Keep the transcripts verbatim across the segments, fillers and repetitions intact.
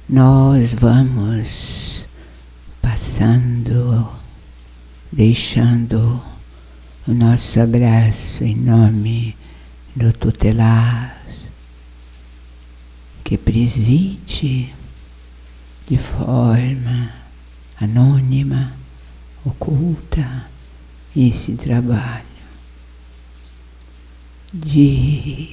nós vamos passando, deixando o nosso abraço em nome do tutelar, que preside de forma anônima, oculta, esse trabalho de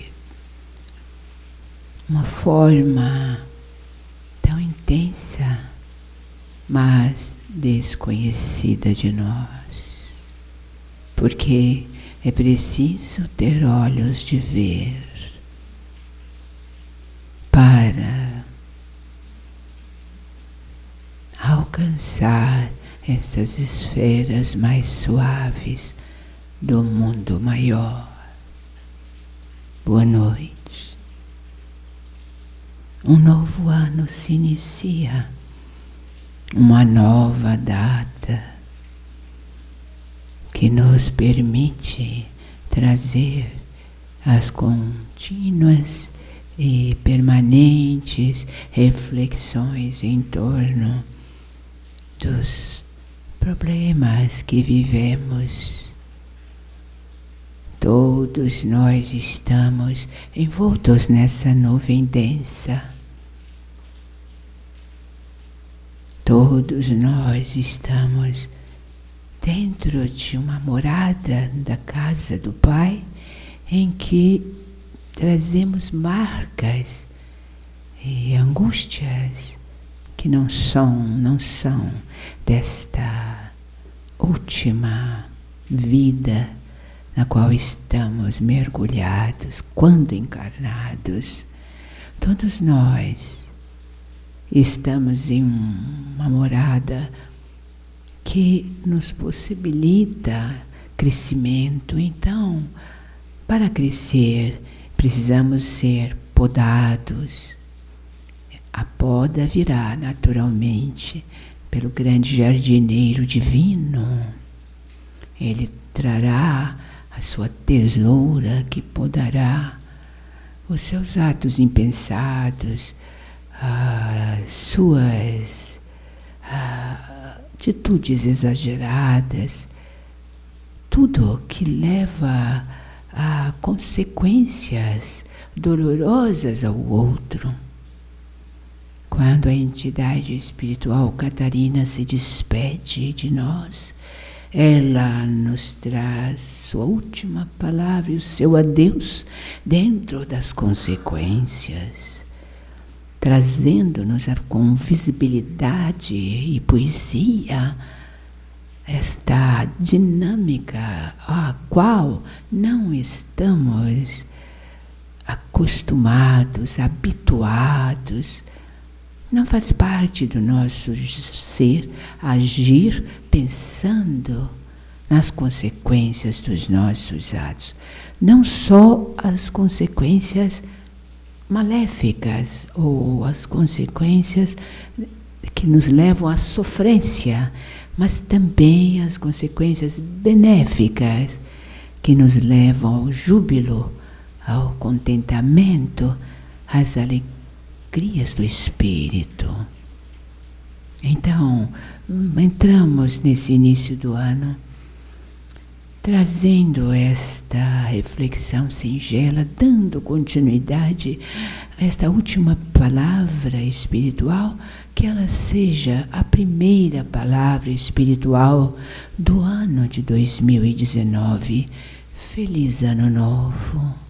uma forma tão intensa, mas desconhecida de nós, porque é preciso ter olhos de ver para alcançar essas esferas mais suaves do mundo maior. Boa noite. Um novo ano se inicia, uma nova data que nos permite trazer as contínuas e permanentes reflexões em torno dos problemas que vivemos. Todos nós estamos envoltos nessa nuvem densa. Todos nós estamos dentro de uma morada da casa do Pai, em que trazemos marcas e angústias que não são, não são desta última vida na qual estamos mergulhados quando encarnados. Todos nós estamos em uma morada que nos possibilita crescimento. Então, para crescer, precisamos ser podados. A poda virá naturalmente pelo grande jardineiro divino. Ele trará a sua tesoura que podará os seus atos impensados, as suas ah, atitudes exageradas, tudo que leva a consequências dolorosas ao outro. Quando a entidade espiritual Catarina se despede de nós, ela nos traz sua última palavra e o seu adeus dentro das consequências, trazendo-nos com visibilidade e poesia esta dinâmica à qual não estamos acostumados, habituados. Não faz parte do nosso ser agir pensando nas consequências dos nossos atos. Não só as consequências maléficas ou as consequências que nos levam à sofrência, mas também as consequências benéficas que nos levam ao júbilo, ao contentamento, às alegrias crias do Espírito. Então, entramos nesse início do ano trazendo esta reflexão singela, dando continuidade a esta última palavra espiritual, que ela seja a primeira palavra espiritual do ano de dois mil e dezenove. Feliz Ano Novo!